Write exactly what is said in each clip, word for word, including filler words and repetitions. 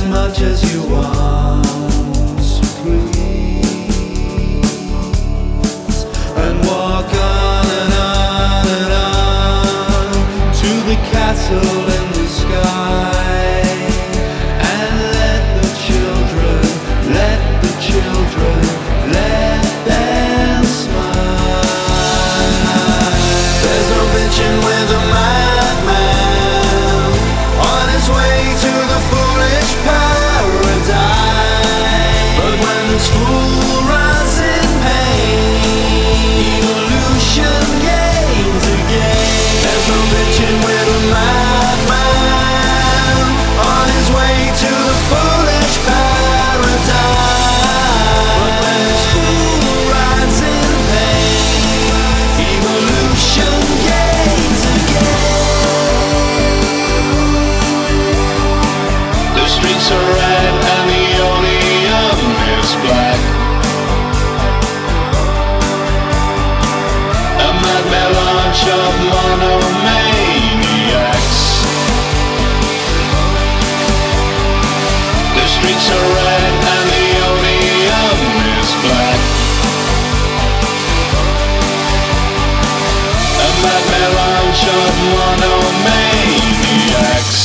much as you want, please, and walk on and on and on to the castle in the sky, and let the children, let the children, let them smile. There's no bitching with a madman on his way to the foolish paradise. But when this fool runs in pain, evolution gains again. There's no bitching with a madman on his way to the foolish paradise. But when this fool runs in pain, evolution gains again. The streets are red and the oleum is black. A mad melange of monomaniacs. The streets are red and the oleum is black. A mad melange of monomaniacs.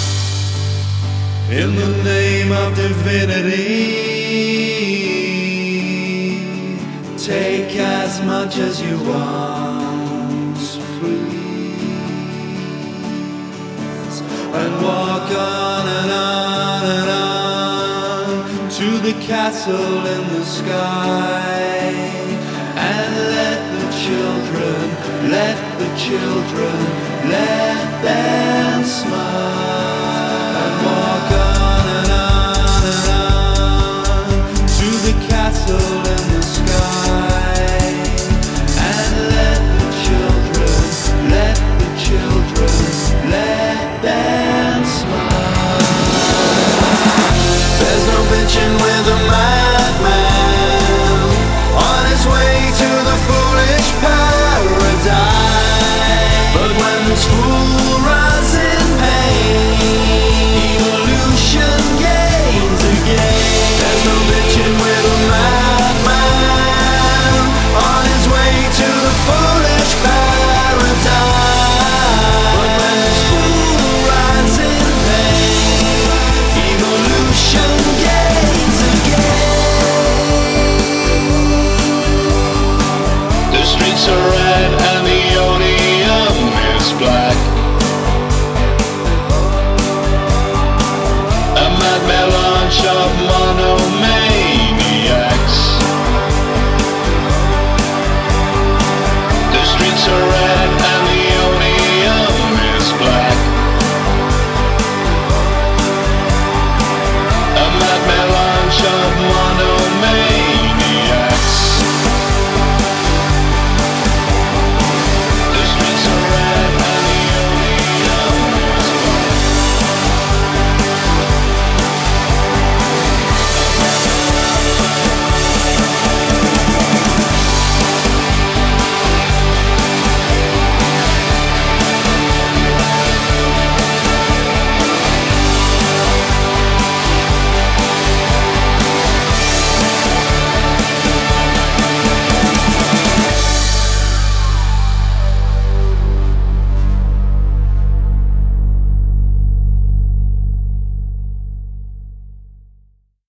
In the name of divinity, take as much as you want, please, and walk on and on and on to the castle in the sky, and let the children, let the children, let them smile, and walk on and on and on to the castle in the sky, and let the children, let the children, let them smile. There's no bitching with a